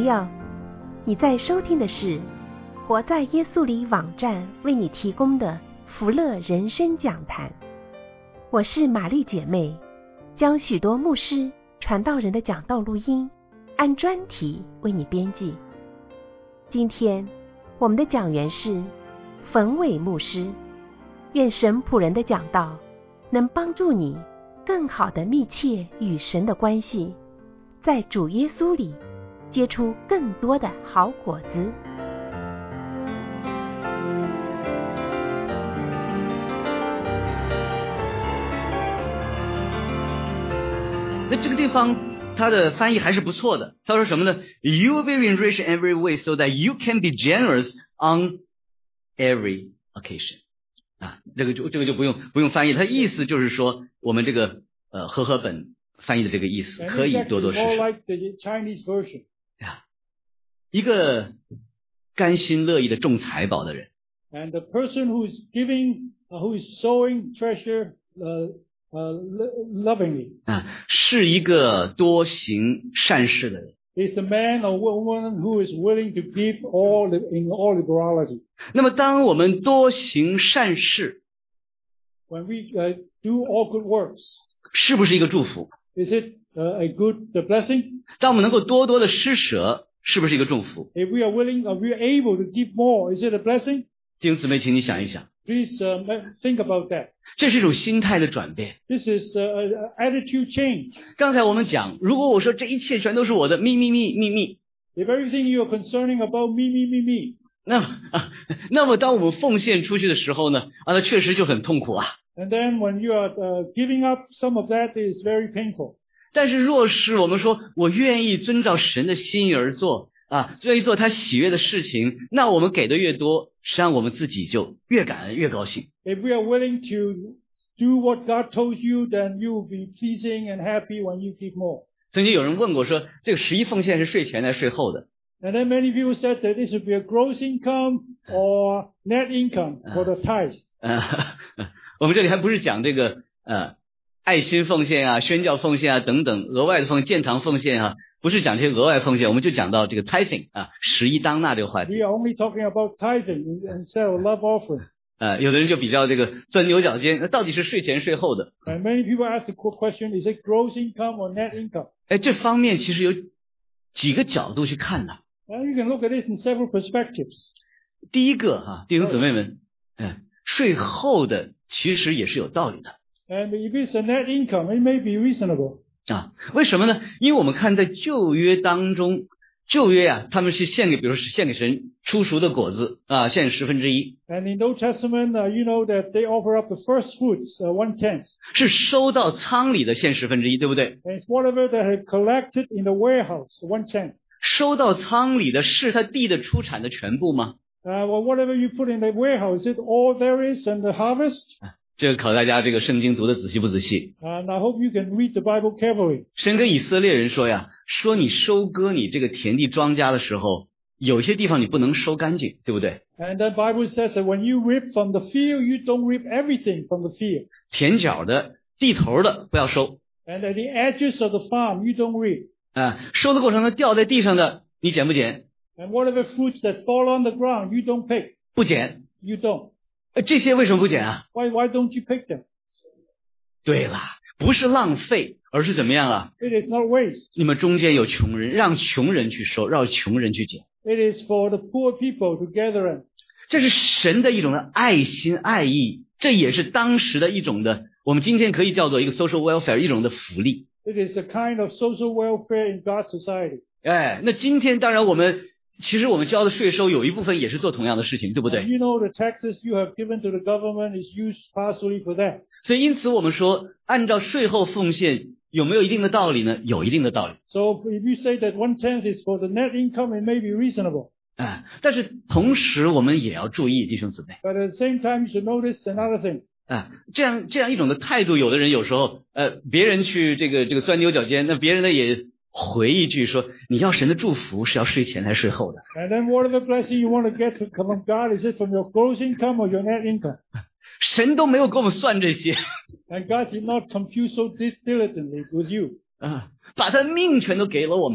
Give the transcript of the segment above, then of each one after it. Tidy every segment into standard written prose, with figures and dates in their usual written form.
友，你在收听的是活在耶稣里网站为你提供的福乐人生讲坛。我是玛丽姐妹，将许多牧师传道人的讲道录音按专题为你编辑。今天我们的讲员是冯伟牧师，愿神仆人的讲道能帮助你更好的密切与神的关系，在主耶稣里结出更多的好果子。 那这个地方它的翻译还是不错的，他说什么呢？ You will be enriched in every way so that you can be generous on every occasion。 这个就不用翻译，它意思就是说我们这个和合本翻译的这个意思，可以多多施舍。一个甘心乐意的种财宝的人。 And the person who is giving, who is sowing treasure lovingly. 是一个多行善事的人。 Is a man or woman who is willing to give in all liberality. 那么当我们多行善事 when we do all good works, 是不是一个祝福？ Is it a good blessing? 当我们能够多多的施舍，是不是一个祝福？ If we are willing or we are able to give more, is it a blessing? 弟兄姊妹，请你想一想。 Please think about that. 这是一种心态的转变。 This is attitude change. 刚才我们讲，如果我说这一切全都是我的，秘密。 If everything you are concerning about me. 那么当我们奉献出去的时候呢，那确实就很痛苦啊。 And then when you are giving up some of that, is very painful. 但是若是我们说我愿意遵照神的心意而做愿意做他喜悦的事情，那我们给的越多，实际上我们自己就越感恩越高兴。 If we are willing to do what God told you, then you will be pleasing and happy when you give more. 曾经有人问过说，这个11奉献是税前还是税后的？ And then many people said that this would be a gross income or net income for the tithe. 我们这里还不是讲这个爱心奉献宣教奉献等等额外的奉献，建堂奉献不是讲这些额外奉献，我们就讲到这个 tithing 11当纳这个话题。 We are only talking about tithing instead of love offering. 有的人就比较这个钻牛角尖，那到底是税前税后的？ And many people ask the question, is it gross income or net income? 这方面其实有几个角度去看的。 Now you can look at it in several perspectives. 第一个弟兄姊妹们，税后的其实也是有道理的。 And if it's a net income, it may be reasonable. 为什么呢？因为我们看在旧约当中，旧约他们是比如说献给神初熟的果子献1/10。 And in the Old Testament, you know that they offer up the first fruits, 1/10. 是收到仓里的献1/10，对不对？ And it's whatever they have collected in the warehouse, 1/10. 收到仓里的是他地的出产的全部吗？ Well, whatever you put in the warehouse, is it all there is and the harvest? 这个考大家这个圣经读的仔细不仔细。 And I hope you can read the Bible carefully. 神跟以色列人说说你收割你这个田地庄稼的时候，有些地方你不能收干净，对不对？ And the Bible says that when you reap from the field, you don't reap everything from the field. 田角的、地头的不要收。 And at the edges of the farm, you don't reap. 收的过程中掉在地上的，你捡不捡？ And whatever fruits that fall on the ground, you don't pick. 不捡。 You don't. 这些为什么不捡 Why don't you pick them? 对了，不是浪费，而是怎么样 It is not waste. 你们中间有穷人，让穷人去收，让穷人去捡。 It is for the poor people to gather in. 这是神的一种的爱心爱意，这也是当时的一种的，我们今天可以叫做一个 social welfare， 一种的福利。 It is a kind of social welfare in God's society. 那今天当然其实我们交的税收有一部分也是做同样的事情，对不对？ You know the taxes you have given to the government is used partially for that. 所以因此我们说，按照税后奉献有没有一定的道理呢？有一定的道理。 So if you say that 1/10 is for the net income, it may be reasonable. 但是同时我们也要注意，弟兄姊妹。 But at the same time, you should notice another thing. 这样一种的态度，有的人有时候别人去这个钻牛角尖，那别人呢也回一句说，你要神的祝福是要税前还是税后的？ And then whatever blessing you want to get from God, is it from your gross income or your net income? 神都没有给我们算这些。 And God did not compute so diligently with you. 把他命全都给了我们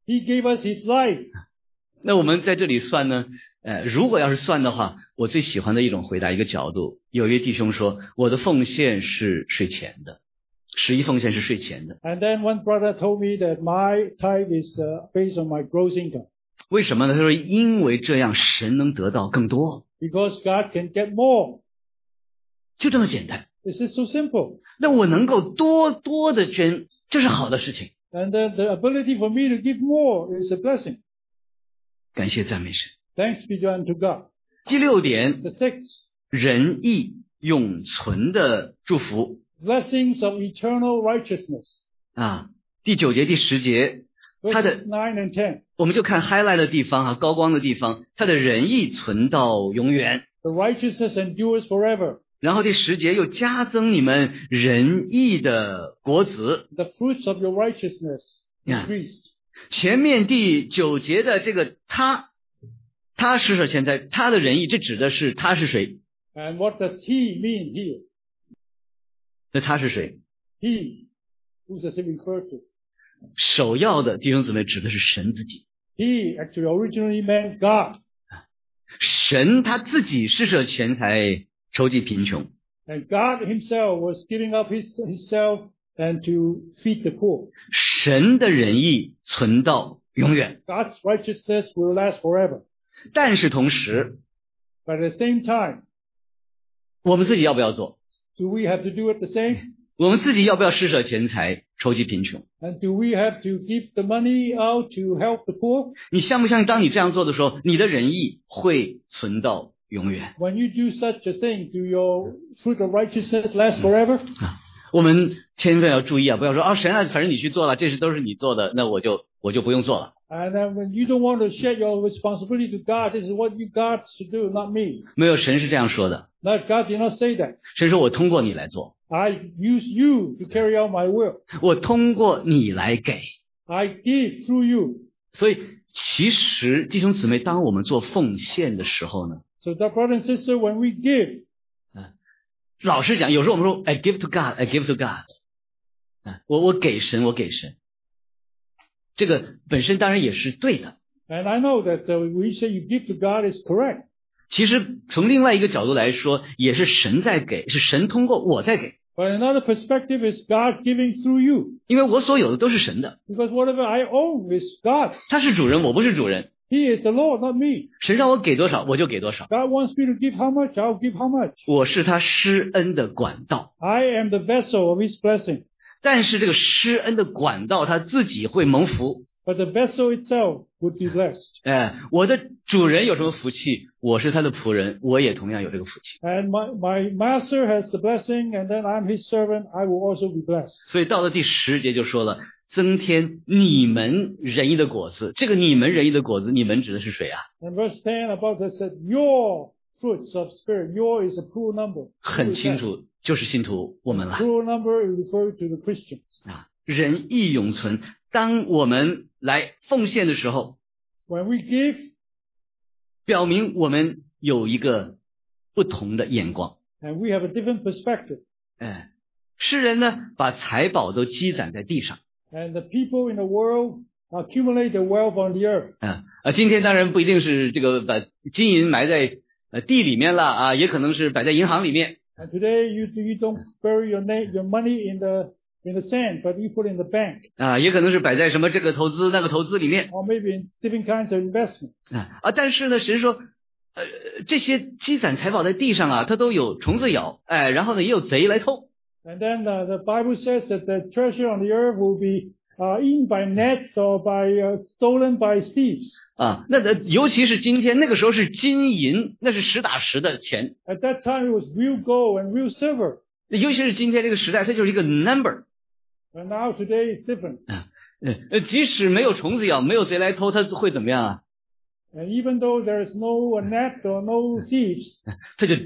He gave us His life. 那我们在这里算呢，如果要是算的话，我最喜欢的一种回答一个角度，有一位弟兄说，我的奉献是税前的，11奉献是税前的。 And then one brother told me that my tithe is based on my gross income. 为什么呢？他说因为这样神能得到更多， Because God can get more. 就这么简单。 This is so simple. 那我能够多多的捐，这是好的事情。 And then the ability for me to give more is a blessing. 感谢赞美神。 Thanks be unto God. 第6点， The 6th, 仁义永存的祝福 blessings of eternal righteousness. 啊。第9节、第10节，他的 Verses 9 and 10. 我们就看 highlight 的地方啊，高光的地方，他的仁义存到永远。 The righteousness endures forever. 然后第10节又加增你们仁义的果子。 The fruits of your righteousness Yeah. increased. 前面第9节的这个他施舍钱财，他的仁义，这指的是他是谁？ And what does he mean here? 那他是谁？ He. Who does he refer to? 首要的弟兄姊妹指的是神自己。 He actually originally meant God. 神他自己施舍钱财，筹集贫穷。 And God himself was giving up himself and to feed the poor. 神的仁义存到永远， God's righteousness will last forever. 但是同时， But at the same time, 我们自己要不要做？ do we have to do it the same? 我们自己要不要施舍钱财，筹集贫穷？ And do we have to give the money out to help the poor? 你相不相信，当你这样做的时候，你的仁义会存到永远？ When you do such a thing, do your fruit of righteousness last forever? 我们千万要注意啊，不要说啊，神啊，反正你去做了，这事都是你做的，那我就不用做了。 And then when you don't want to shed your responsibility to God, this is what you God should do, not me. 没有，神是这样说的。 No, God did not say that. 神说我通过你来做， I use you to carry out my will. 我通过你来给。 I give through you. 所以其实弟兄姊妹，当我们做奉献的时候呢， So that brother and sister, when we give, 老实讲，有时候我们说 I give to God, I give to God， 我给神，我给神，这个本身当然也是对的。 and I know that we say you give to God is correct. 其实从另外一个角度来说，也是神在给，是神通过我在给， But another perspective is God giving through you. 因为我所有的都是神的， Because whatever I own is God's. 他是主人，我不是主人， He is the Lord, not me. 神让我给多少我就给多少， God wants me to give how much, I'll give how much. 我是他施恩的管道。 I am the vessel of His blessing. 但是这个施恩的管道他自己会蒙福。 But the vessel itself would be blessed. 我的主人有什么福气，我是他的仆人，我也同样有这个福气。 And my master has the blessing, and then I'm his servant, I will also be blessed. 所以到了第10节就说了，增添你们仁义的果子。这个你们仁义的果子，你们指的是谁啊？ And verse 10 about that said, your fruits of spirit, your is a plural number. 很清楚，就是信徒我们了。 Plural number is referred to the Christians. 仁义永存。当我们来奉献的时候， When we give, 表明我们有一个不同的眼光。 and we have a different perspective. 世人呢，把财宝都积攒在地上。 And the people in the world accumulate their wealth on the earth. 今天当然不一定是这个把金银埋在地里面了啊，也可能是摆在银行里面。 And today you don't bury your money in the sand, but you put it in the bank. 也可能是摆在什么这个投资那个投资里面。 Or maybe in different kinds of investments. 但是呢，神说，这些积攒财宝在地上啊，它都有虫子咬，然后呢也有贼来偷。 And then the Bible says that the treasure on the earth will be eaten by gnats or stolen by thieves. 那尤其是今天那个时候是金银，那是实打实的钱。 At that time it was real gold and real silver. 尤其是今天这个时代，它就是一个 number。 And now today is different. 即使没有虫子咬，没有贼来偷，它会怎么样啊？ And even though there is no gnat or no thieves, 它就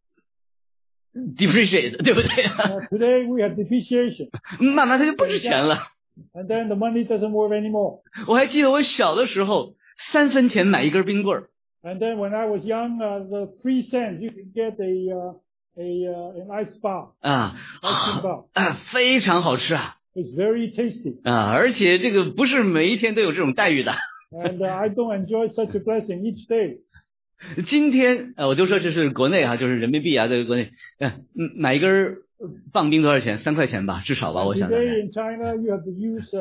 depreciate， 对不对？ today we have depreciation. 慢慢它就不值钱了。 And then the money doesn't worth anymore. 我还记得我小的时候，3分钱买一根冰棍儿。 And then when I was young, the 3 cents you could get an ice bar. Ice cream bar. 非常好吃啊。 It's very tasty. 啊，而且这个不是每一天都有这种待遇的。 And I don't enjoy such a blessing each day. 今天我就说这是国内啊，就是人民币啊，这个国内，买一根棒冰多少钱？3块钱吧，至少吧，我想。 Today in China, you have to use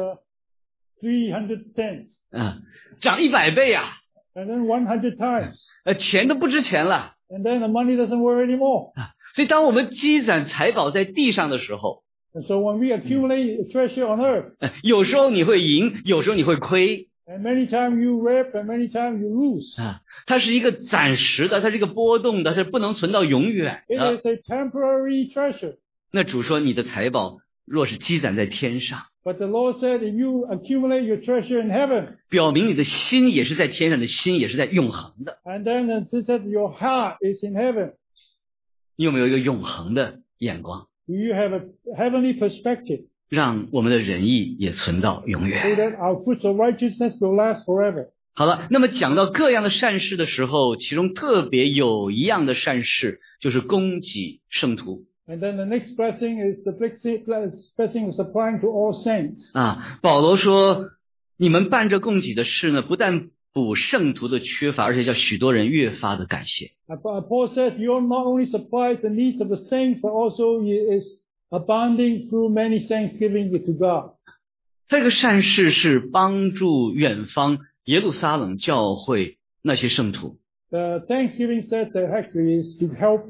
300 cents. 涨100倍啊！ And then 100 times. 钱都不值钱了。 And then the money doesn't work anymore. 所以当我们积攒财宝在地上的时候， And so when we accumulate treasure on earth, 有时候你会赢，有时候你会亏。 and many times you reap and many times you lose. 它是一个暂时的，它是一个波动的，它不能存到永远的。 It is a temporary treasure. 那主说你的财宝若是积攒在天上， But the Lord said, if you accumulate your treasure in heaven, 表明你的心也是在天上的，心也是在永恒的。 and then it said your heart is in heaven. 你有没有一个永恒的眼光？ Do you have a heavenly perspective 让我们的仁义也存到永 so 远。 that our fruits of righteousness will last forever? 好了，那么讲到各样的善事的时候，其中特别有一样的善事，就是供给圣徒。 And then the next blessing is the blessing of supplying to all saints. 保罗说，你们办这供给的事呢，不但补圣徒的缺乏，而且叫许多人越发的感谢。 Paul said, you not only supply the needs of the saints, but also he is abounding through many thanksgiving to God. 这个善事是帮助远方耶路撒冷教会那些圣徒。 The thanksgiving said that actually is to help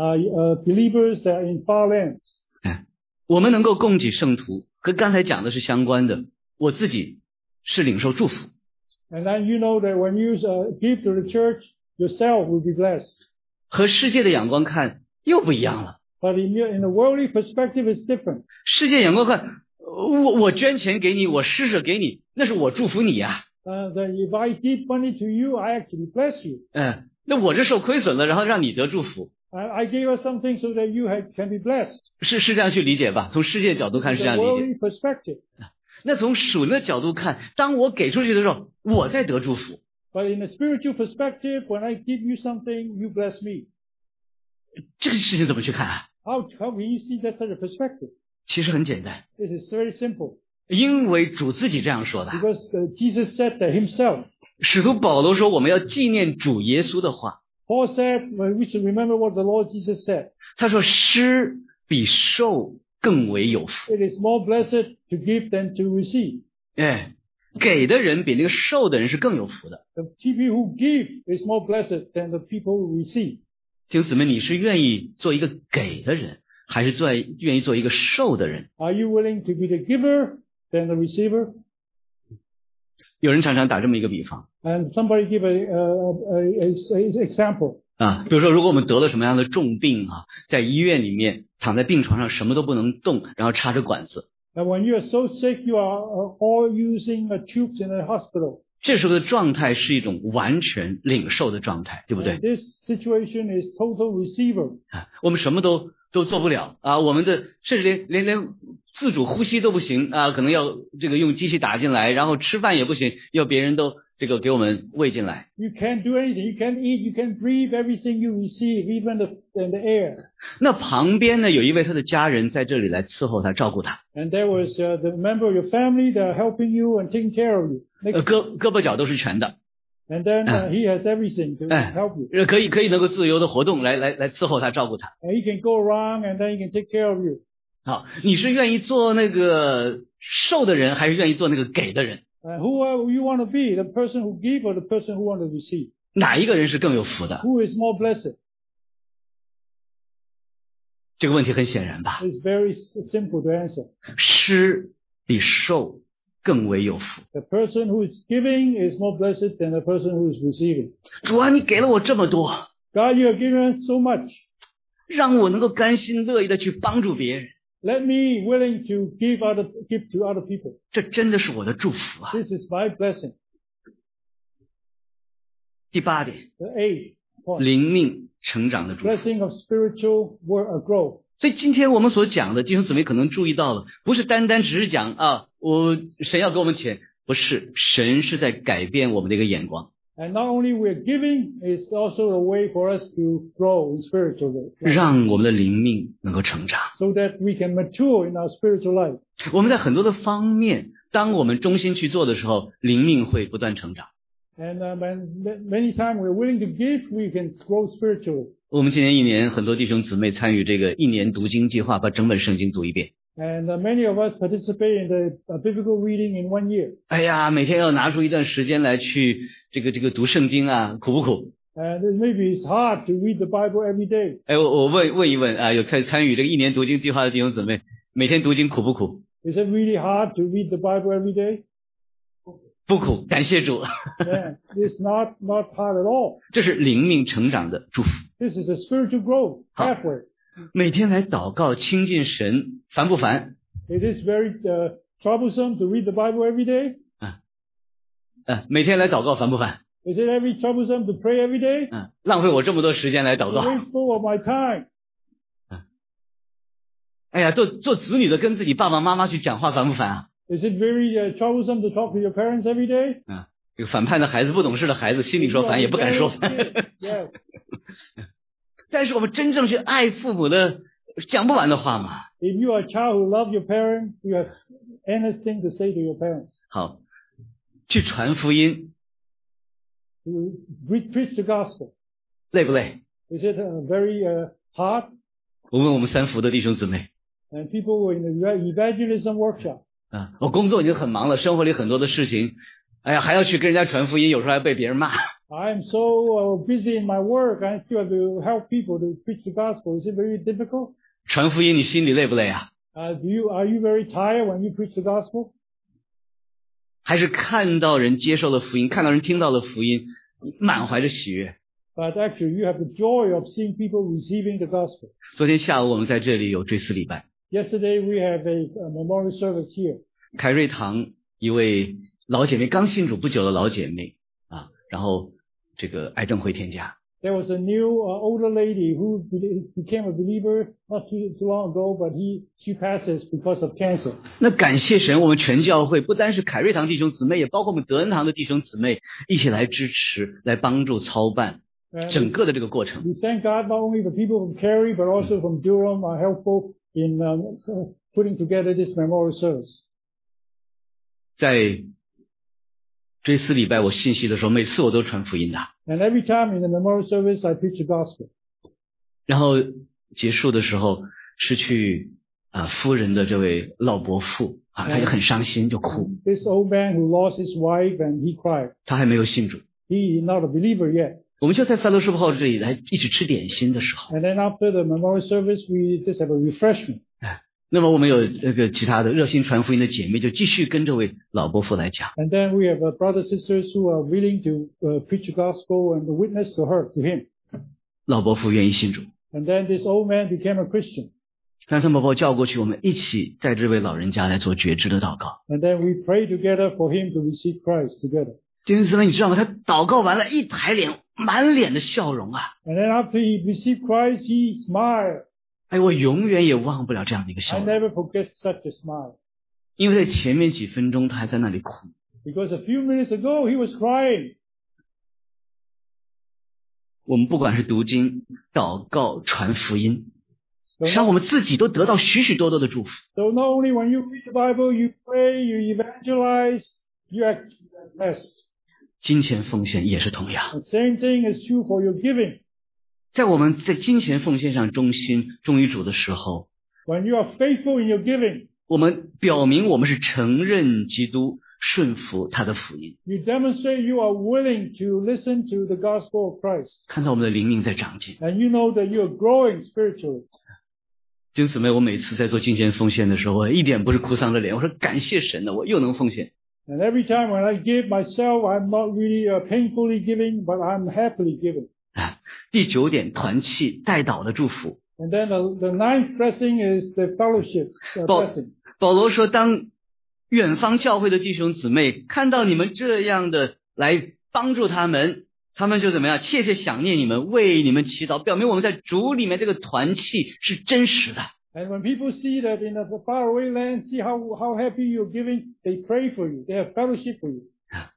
believers that are in far lands. 我们能够供给圣徒，跟刚才讲的是相关的。我自己是领受祝福。 And then you know that when you give to the church, yourself will be blessed. 和世界的眼光看又不一样了。 But in the worldly perspective, it's different. 世界眼光看，我捐钱给你，我施舍给你，那是我祝福你呀。 That if I give money to you, I actually bless you. 那我这受亏损了，然后让你得祝福。 I gave us something so that you can be blessed. 是这样去理解吧？从世界角度看是这样理解。 worldly perspective. 那从属灵的角度看，当我给出去的时候，我在得祝福。 But in a spiritual perspective, when I give you something, you bless me. 这个事情怎么去看啊？ How can you see that such a perspective? 其实很简单， This is very simple. 因为主自己这样说的。 Because Jesus said that himself. 使徒保罗说，我们要纪念主耶稣的话。 Paul said, we should remember what the Lord Jesus said. 他说，施比受更为有福。 It is more blessed to give than to receive. 给的人比那个受的人是更有福的。 The people who give is more blessed than the people who receive. 弟兄姊妹，你是愿意做一个给的人，还是愿意做一个受的人？ Are you willing to be the giver than the receiver? 有人常常打这么一个比方 And somebody give a example. 比如说，如果我们得了什么样的重病在医院里面躺在病床上什么都不能动，然后插着管子， And when you are so sick, you are all using tubes in a hospital. 这时候的状态是一种完全领受的状态，对不对？ This situation is total receiver. 我们什么都做不了我们的甚至连自主呼吸都不行可能要这个用机器打进来，然后吃饭也不行，要别人都这个给我们喂进来。 You can't do anything. You can't eat. You can't breathe everything you receive, even the air. 那旁边呢，有一位他的家人在这里来伺候他，照顾他。 And there was the member of your family that are helping you and taking care of you. 胳膊脚都是全的。 And then he has everything to help you. 可以能够自由的活动来伺候他，照顾他。 And he can go around and then he can take care of you. 好，你是愿意做那个受的人，还是愿意做那个给的人？ Who you want to be, the person who give or the person who want to receive? 哪一个人是更有福的？ Who is more blessed? 这个问题很显然吧？ It's very simple to answer. 施比受更为有福。 The person who is giving is more blessed than the person who is receiving. 主啊，你给了我这么多， God, you have given us so much. 让我能够甘心乐意的去帮助别人， Let me willing to give to other people. 这真的是我的祝福啊。 This is my blessing. 第8点， The eighth point. 灵命成长的祝福。 Blessing of spiritual growth. 所以今天我们所讲的弟兄姊妹可能注意到了，不是单单只是讲神要给我们钱，不是，神是在改变我们的一个眼光。 And not only we're giving, it's also a way for us to grow in spiritual life, 让我们的灵命能够成长。 so that we can mature in our spiritual life. 我们在很多的方面，当我们忠心去做的时候，灵命会不断成长。 And many times we're willing to give, we can grow spiritually. 我们今年1年，很多弟兄姊妹参与这个1年读经计划，把整本圣经读一遍。 And many of us participate in the biblical reading in 1 year. 哎呀，每天要拿出一段时间来去这个读圣经啊，苦不苦？ And maybe it's hard to read the Bible every day. 哎，我问一问啊，有参与这个1年读经计划的弟兄姊妹，每天读经苦不苦？ Is it really hard to read the Bible every day? 不苦，感谢主。 Yeah, it's not hard at all. 这是灵命成长的祝福。 This is a spiritual growth 好。 pathway. 每天来祷告亲近神，烦不烦？ It is very troublesome to read the Bible every day. 每天来祷告烦不烦？ Is it very troublesome to pray every day? 浪费我这么多时间来祷 It's 告。 wasteful of my time. 哎呀，做子女的跟自己爸爸妈妈去讲话烦不烦啊？ Is it very troublesome to talk to your parents every day? 这个反叛的孩子、不懂事的孩子，心里说烦也不敢说烦。 Yes. 但是我们真正去爱父母的，讲不完的话嘛。 If you are a child who love your parents, you have endless things to say to your parents. 好，去传福音 To preach the gospel. 累不累？ Is it very hard? 我问我们三福的弟兄姊妹 And people were in the evangelism workshop. 我工作已经很忙了，生活里很多的事情，哎呀，还要去跟人家传福音，有时候还被别人骂。 I am so busy in my work, I still have to help people to preach the gospel. Is it very difficult? 传福音你心里累不累啊？ Are you very tired when you preach the gospel? 还是看到人接受了福音，看到人听到了福音，满怀着喜悦？ But actually, you have the joy of seeing people receiving the gospel. 昨天下午我们在这里有追思礼拜， Yesterday, we have a memorial service here. 凯瑞堂一位老姐妹，刚信主不久的老姐妹啊，然后这个癌症回天家。 There was a new older lady who became a believer not too long ago, but she passes because of cancer. 那感谢神，我们全教会不单是凯瑞堂弟兄姊妹，也包括我们德恩堂的弟兄姊妹一起来支持、来帮助操办整个的这个过程。 We thank God not only the people from Cary, but also from Durham are helpful in putting together this memorial service. 在追思礼拜我信息的时候，每次我都传福音的。 And every time in the memorial service, I preach the gospel. 然后结束的时候，失去夫人的这位老伯父他就很伤心，就哭。 This old man who lost his wife and he cried. 他还没有信主。 He is not a believer yet. 我们就在fellowship hall这里来一起吃点心的时候。 And then after the memorial service, we just have a refreshment. 那么我们有这个其他的热心传福音的姐妹，就继续跟这位老伯父来讲。 And then we have brothers and sisters who are willing to preach the gospel and witness to him. 老伯父愿意信主。 And then this old man became a Christian. 让他把我叫过去，我们一起在这位老人家来做觉知的祷告。 And then we pray together for him to receive Christ together. 弟兄姊妹，你知道吗？他祷告完了，一抬脸，满脸的笑容啊！ And then after he received Christ, he smiled. 哎，我永远也忘不了这样的一个 I 笑容， never forget such a smile. 因为在前面几分钟他还在那里哭。 Because a few minutes ago, he was crying. 我们不管是读经、祷告、传福音， So 实际上我们自己都得到许许多多的祝福。 not only when you read the Bible, you pray, you evangelize, you act blessed. 金钱奉献也是同样。 The same thing is true for your giving. 在我们在金钱奉献上忠心忠于主的时候， When you are faithful in your giving, 我们表明我们是承认基督、顺服他的福音， you demonstrate you are willing to listen to the gospel of Christ. 看到我们的灵命在长进。 And you know that you are growing spiritually. 弟兄姊妹，我每次在做金钱奉献的时候，我一点不是哭丧着脸，我说感谢神呢，我又能奉献。 And every time when I give myself, I'm not really painfully giving, but I'm happily giving. 第9点，团契代祷的祝福。 And then the ninth blessing is the fellowship blessing. 保罗说，当远方教会的弟兄姊妹看到你们这样的来帮助他们，他们就怎么样？切切想念你们，为你们祈祷，表明我们在主里面这个团契是真实的。 And when people see that in a faraway land, see how happy you're giving, they pray for you. They have fellowship for you.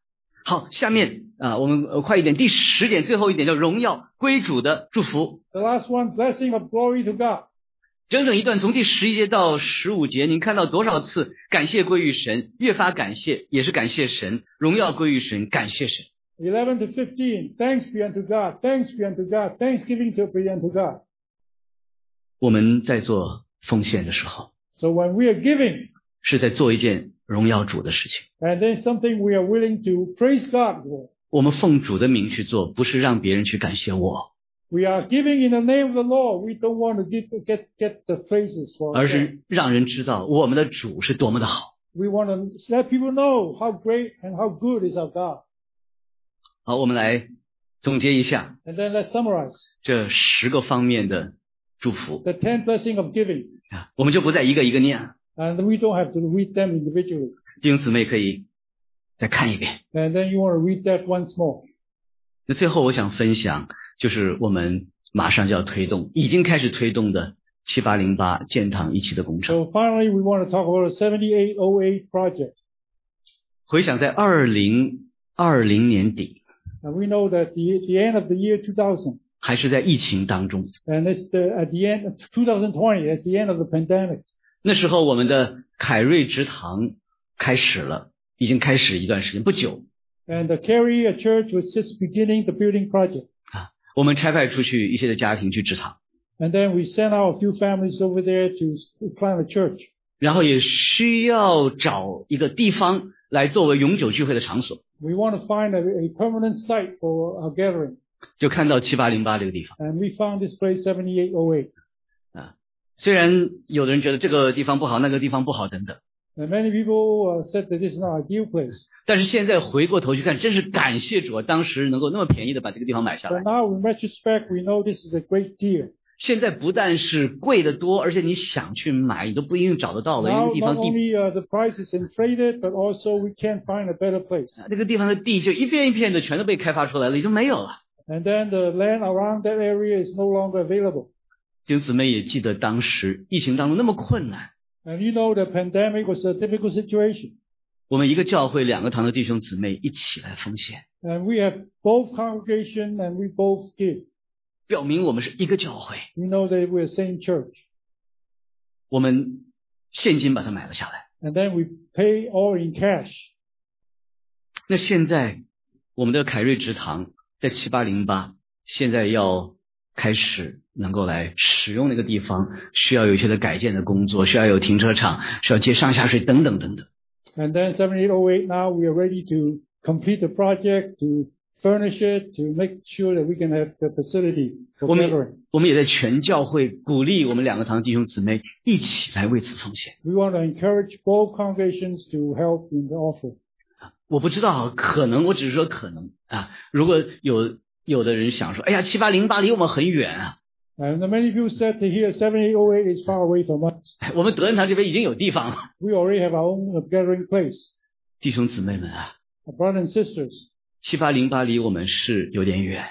好，下面我们快一点，第10点，最后一点叫荣耀归主的祝福。 The last one, blessing of glory to God. 整整一段从第11节到15节，您看到多少次感谢归于神，越发感谢也是感谢神，荣耀归于神，感谢神。 11 to 15, thanks be unto God, thanks be unto God, thanksgiving to be unto God. 我们在做奉献的时候， So when we are giving, 是在做一件荣耀主的事情。 and there's something we are willing to praise God for. 我们奉主的名去做，不是让别人去感谢我， We are giving in the name of the Lord. We don't want to get the praises for 而 ourselves. 是让人知道我们的主是多么的好。 We want to let people know how great and how good is our God. 好，我们来总结一下 And then let's summarize 这10个方面的祝福 the 10 blessing of giving. 我们就不再一个一个念了， And we don't have to read them individually. 弟兄姊妹可以再看一遍。 And then you want to read that once more. 那最后我想分享，就是我们马上就要推动，已经开始推动的7808建堂一期的工程。 So finally, we want to talk about the 7808 project. 回想在2020年底， And we know that the end of the year 2000, 还是在疫情当中， and it's at the end of 2020, it's the end of the pandemic. 那时候我们的凯瑞职堂开始了，已经开始一段时间，不久 And the Carey Church was just beginning the building project. 我们差派出去一些的家庭去职堂， And then we sent out a few families over there to plant a church. 然后也需要找一个地方来作为永久聚会的场所， We want to find a permanent site for our gathering. 就看到7808这个地方。 And we found this place, 7808. 虽然有的人觉得这个地方不好，那个地方不好等等， And many people said that this is not an ideal place. 但是现在回过头去看，真是感谢主啊，当时能够那么便宜的把这个地方买下 But 来。 now, in retrospect, we know this is a great deal. 现在不但是贵得多，而且你想去买，你都不一定找得到的，因为 Now, 地 not 方地 only the price is inflated, but also we can't find a better place. 那个地方的地就一片一片的全都被开发出来了，已经没有了。 And then the land around that area is no longer available. 弟兄姊妹也记得当时疫情当中那么困难， And you know the pandemic was a difficult situation. 我们一个教会2个堂的弟兄姊妹一起来奉献， And we have both congregation and we both give. 表明我们是一个教会。 We know that we're same church. 我们现金把它买了下来。 And then we pay all in cash. 那现在我们的凯瑞职堂在7808，现在要开始能够来使用那个地方，需要有一些的改建的工作，需要有停车场，需要接上下水等等等等。 And then 7808, now we are ready to complete the project, to furnish it, to make sure that we can have the facility for 我 gathering. 们也在全教会鼓励我们2个堂弟兄姊妹一起来为此奉献。 We want to encourage both congregations to help in the offering. 我不知道，可能我只是说可能啊。如果有的人想说，哎呀，7808离我们很远啊， And many people said that here 7808 is far away from us. 我们德恩堂这边已经有地方了。 We already have our own gathering place. 弟兄姊妹们啊， Our brothers and sisters, 7808离我们是有点远，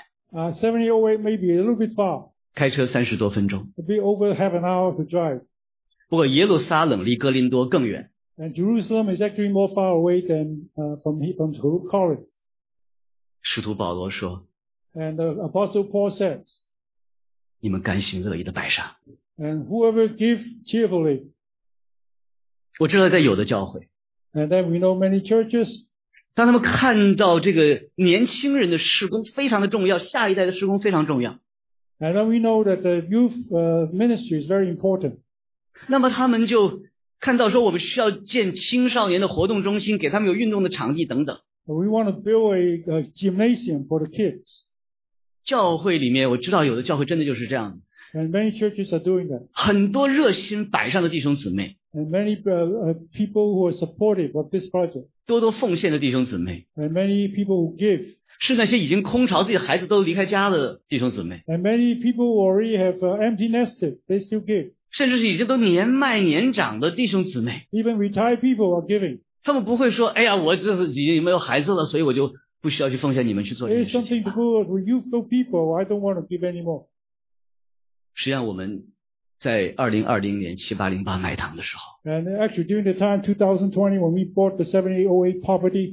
7808 may be a little bit far. 开车30多分钟。 It'll be over half an hour to drive. 不过耶路撒冷离哥林多更远。 And Jerusalem is actually more far away than from Corinth. 使徒保罗说， And the Apostle Paul says, 你们甘心乐意的摆上。 and whoever give cheerfully. 我知道在有的教会， And then we know many churches, 当他们看到这个年轻人的事工非常的重要，下一代的事工非常重要， and then we know that the youth ministry is very important. 那么他们就看到说我们需要建青少年的活动中心，给他们有运动的场地等等。 We want to build a gymnasium for the kids. 教会里面我知道有的教会真的就是这样， And many churches are doing that. 很多热心摆上的弟兄姊妹， And many people who are supportive of this project. 多多奉献的弟兄姊妹， And many people who give. 是那些已经空巢自己孩子都离开家的弟兄姊妹， And many people who already have empty nested, they still give. 甚至是已经都年迈年长的弟兄姊妹， Even retired people are giving. 他们不会说，哎呀，我这是已经没有孩子了，所以我就不需要去奉献你们去做这 There 件 is 事情 something to do with youthful people. I don't want to give anymore. 实际上我们在2020年7808买堂的时候， And actually during the time 2020 when we bought the 7808 property,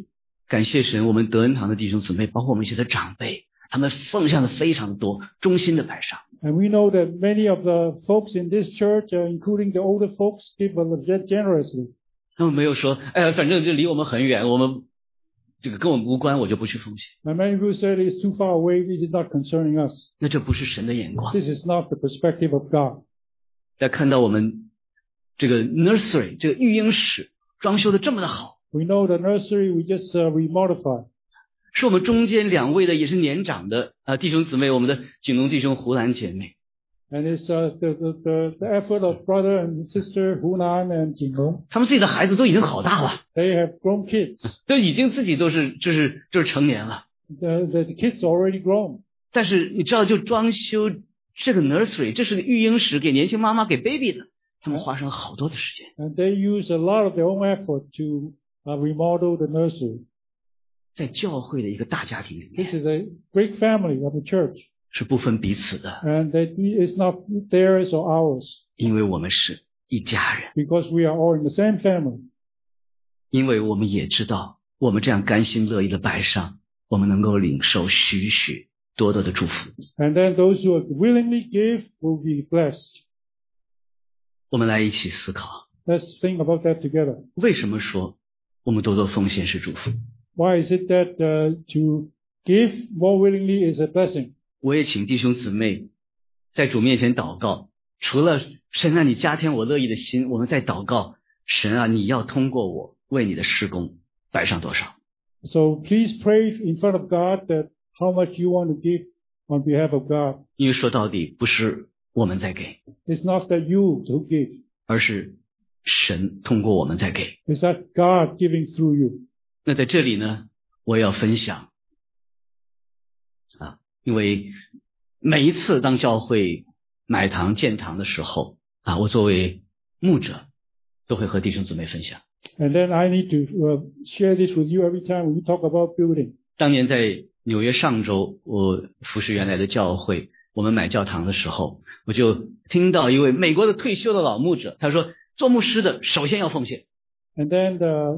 感谢神，我们德恩堂的弟兄姊妹，包括我们一些的长辈，他们奉献的非常多，衷心的摆上。 And we know that many of the folks in this church, including the older folks, give generously. 他们没有说，反正就离我们很远，我们这个跟我们无关，我就不去奉献。 And many people said it's too far away, it is not concerning us. 那这不是神的眼光。 This is not the perspective of God. 在看到我们这个 nursery 这个育婴室装修的这么的好， We know the nursery we just remodify. 是我们中间两位的也是年长的弟兄姊妹，我们的景龙弟兄、胡兰姐妹。 And it's the effort of brother and sister Hunan and Jinglong. 他们自己的孩子都已经好大了， They have grown kids. 都已经自己都是就是成年了。 The kids are already grown. 但是你知道，就装修这个 nursery， 这是个育婴室，给年轻妈妈给 baby 的，他们花上了好多的时间。 And they use a lot of their own effort to remodel the nursery. 在教会的一个大家庭里面， This is a great family of the church. 是不分彼此的， And that is not theirs or ours. 因为我们是一家人， Because we are all in the same family. 因为我们也知道，我们这样甘心乐意的摆上，我们能够领受许许多多的祝福。 And then those who willingly give will be blessed. 我们来一起思考， Let's think about that together. 为什么说我们多多奉献是祝福？ Why is it that to give more willingly is a blessing? 我也请弟兄姊妹在主面前祷告，除了神啊你加添我乐意的心，我们在祷告，神啊你要通过我为你的事工摆上多少。 So please pray in front of God that how much you want to give on behalf of God. 因为说到底不是我们在给， It's not that you who give. 而是神通过我们在给。 It's that God giving through you. 那在这里呢，我也要分享因为每一次当教会买堂建堂的时候我作为牧者都会和弟兄姊妹分享。 And then I need to share this with you every time when we talk about building. 当年在纽约上州，我服侍原来的教会，我们买教堂的时候，我就听到一位美国的退休的老牧者，他说做牧师的首先要奉献。 And then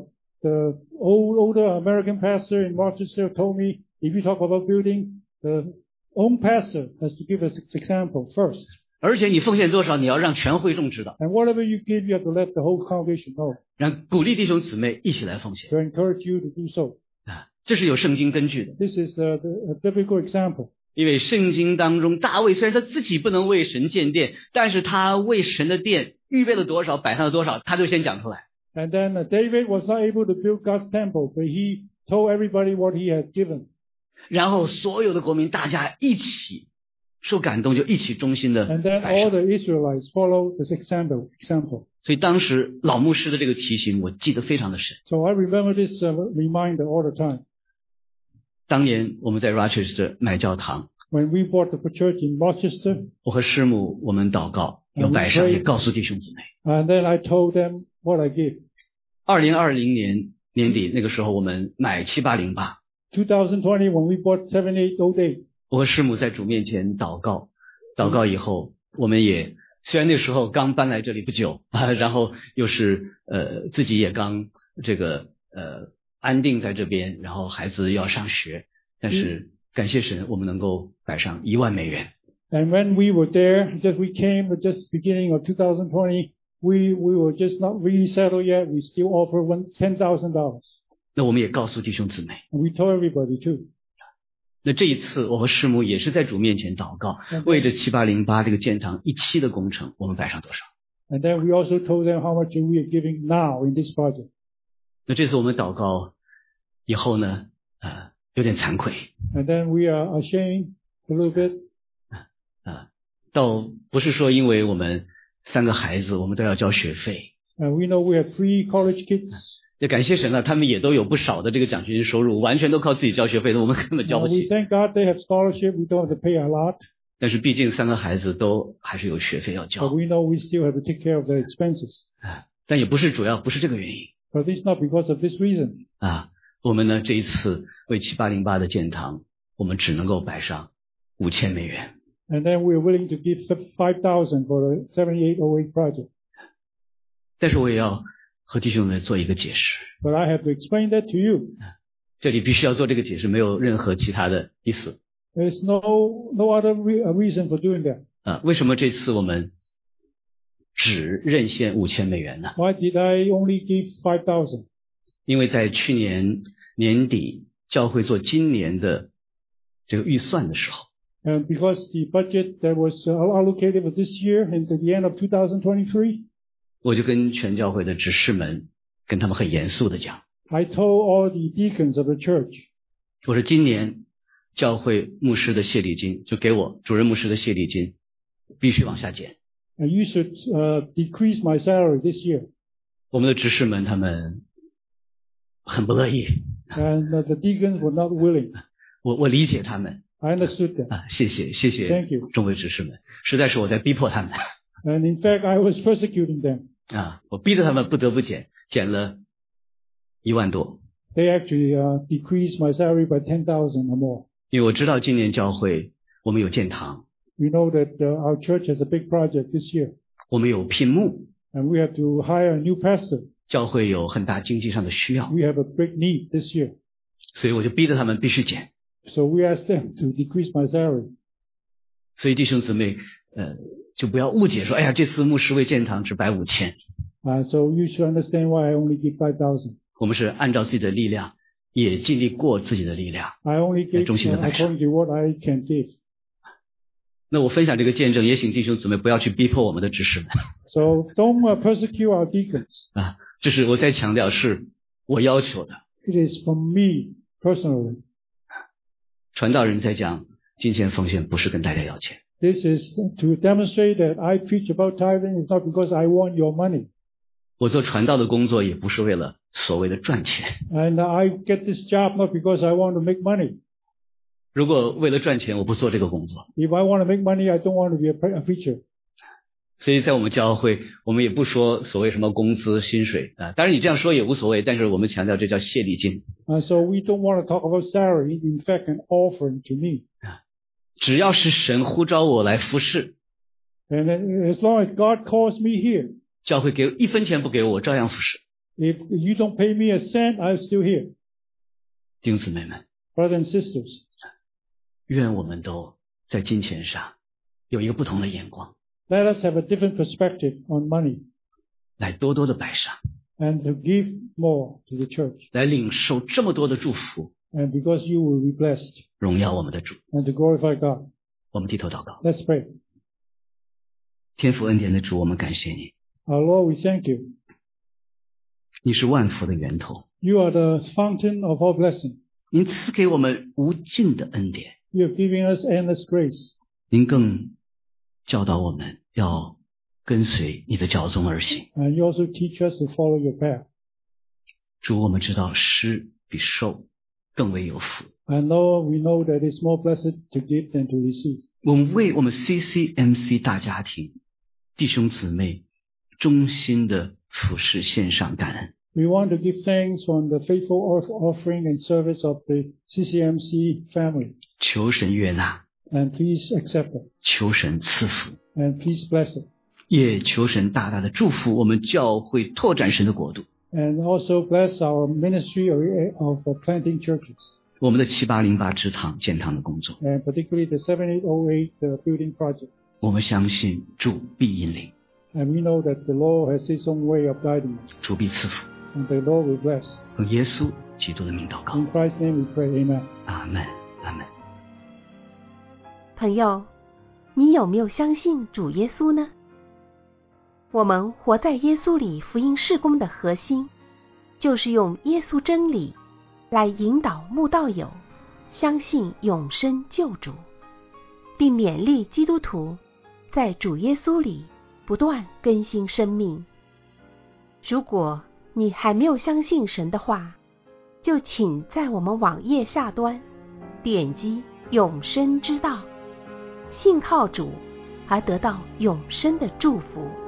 the older American pastor in Rochester told me, if you talk about building, the own pastor has to give us example first. 而且你奉献多少，你要让全会众知道， And whatever you give, you have to let the whole congregation know. 让鼓励弟兄姊妹一起来奉献 To encourage you to do so. 这是有圣经根据的。 This is a biblical example. 因为圣经当中大卫虽然他自己不能为神建殿，但是他为神的殿预备了多少，摆上了多少，他就先讲出来。 And then David was not able to build God's temple, but he told everybody what he had given. 然后所有的国民大家一起受感动，就一起忠心的 And then 摆 all 上。 the Israelites followed this example. 所以当时老牧师的这个提醒我记得非常的深。 So I remember this reminder all the time. 当年我们在 Rochester 买教堂， When we bought the church in Rochester, 我和师母我们祷告要摆上，也告诉弟兄姊妹。 and then I told them what I give. 2020年年底那个时候，我们买7808， 2020, when we bought 7808, 我和师母在主面前祷告，祷告以后，我们也虽然那时候刚搬来这里不久然后又是自己也刚这个安定在这边，然后孩子要上学，但是感谢神，我们能够摆上$10,000。 And when we were there, we came at just beginning of 2020, we were just not really settled yet. We still offer $10,000. 那我们也告诉弟兄姊妹， And we told everybody too. 那这一次我和师母也是在主面前祷告，为着7808这个建堂一期的工程，我们摆上多少？ And then we also told them how much we are giving now in this project. 那这次我们祷告以后呢，有点惭愧。 And then we are ashamed a little bit. 倒不是说因为我们3个孩子我们都要交学费， And we know we have 3 college kids. 也感谢神了，他们也都有不少的这个奖学金收入，完全都靠自己交学费的，我们根本交不 We 起。 thank God they have scholarship. We don't have to pay a lot. 但是毕竟3个孩子都还是有学费要 But 交， we know we still have to take care of their expenses. 但也不是主要，不是这个原因 But it's not because of this reason. 我们呢这一次为7808的建堂，我们只能够摆上$5,000。 And then we are willing to give $5,000 for the 7808 project. 但是我也要和弟兄们做一个解释， But I have to explain that to you. 这里必须要做这个解释，没有任何其他的意思。 There's no other reason for doing that. 为什么这次我们只认献$5000呢？ Why did I only give 5,000? 因为在去年年底教会做今年的这个预算的时候， And because the budget that was allocated for this year and at the end of 2023, 我就跟全教会的执事们跟他们很严肃的讲， I told all the deacons of the church, 我说今年教会牧师的谢礼金，就给我主任牧师的谢礼金必须往下减。 and you should decrease my salary this year. 我们的执事们他们很不乐意， And the deacons were not willing. 我理解他们 I understood that. 谢谢 Thank you. 众位执事们，实在是我在逼迫他们 And in fact, I was persecuting them. 我逼着他们不得不减了1万多， They actually decreased my salary by 10,000 or more. 因为我知道今年教会我们有建堂， You know that our church has a big project this year, 我们有聘牧， and we have to hire a new pastor. 教会有很大经济上的需要， We have a big need this year. 所以我就逼着他们必须减。 So we asked them to decrease my salary. 所以弟兄姊妹就不要误解说，哎呀，这次牧师为建堂只摆5000， So you should understand why I only give 5,000. 我们是按照自己的力量，也尽力过自己的力量。 I only give 中心的摆上。 according to what I can give. 那我分享这个见证，也请弟兄姊妹不要去逼迫我们的执事们 So don't persecute our deacons. 这是我在强调，是我要求的。 It is from me personally. 传道人在讲金钱奉献，不是跟大家要钱， This is to demonstrate that I preach about tithing. It's not because I want your money. 我做传道的工作也不是为了所谓的赚钱。 And I get this job not because I want to make money. 如果为了赚钱，我不做这个工作。 If I want to make money, I don't want to be a preacher. 所以在我们教会，我们也不说所谓什么工资、薪水当然你这样说也无所谓，但是我们强调这叫谢礼金。 So we don't want to talk about salary. In fact, an offering to me. 只要是神呼召我来服侍， And as long as God calls me here, 教会给1分钱不给我，我照样服侍。 if you don't pay me a cent, I'm still here. 弟兄姊妹们， Brothers and sisters, 愿我们都在金钱上有一个不同的眼光， let us have a different perspective on money 来多多的摆上， and to give more to the church. 来领受这么多的祝福， And because you will be blessed 荣耀我们的主。 and to glorify God. 我们低头祷告。 Let's pray. 天父恩典的主，我们感谢你， Our Lord, we thank you. 你是万福的源头， You are the fountain of all blessing. 您赐给我们无尽的恩典， You have given us endless grace. 您更教导我们要跟随你的教宗而行。 And you also teach us to follow your path. 主，我们知道施比受更为有福。 And Lord, we know that it's more blessed to give than to receive. 我们为我们 CCMC 大家庭弟兄姊妹衷心的服侍献上感恩。 We want to give thanks on the faithful offering and service of the CCMC family. 求神悦纳， And please accept it. 求神赐福， And please bless it. 也求神大大的祝福我们教会拓展神的国度。 And also bless our ministry of planting churches. 我们的7808支堂建堂的工作， And particularly the 7808 building project. 我们相信主必引领， And we know that the Lord has His own way of guiding us. 主必赐福。 And the Lord will bless. 奉耶稣基督的名祷告， In Christ's name we pray. Amen. 阿门，阿门。 朋友，你有没有相信主耶稣呢？我们活在耶稣里福音事工的核心，就是用耶稣真理来引导慕道友相信永生救主，并勉励基督徒在主耶稣里不断更新生命。如果你还没有相信神的话，就请在我们网页下端点击永生之道，信靠主而得到永生的祝福。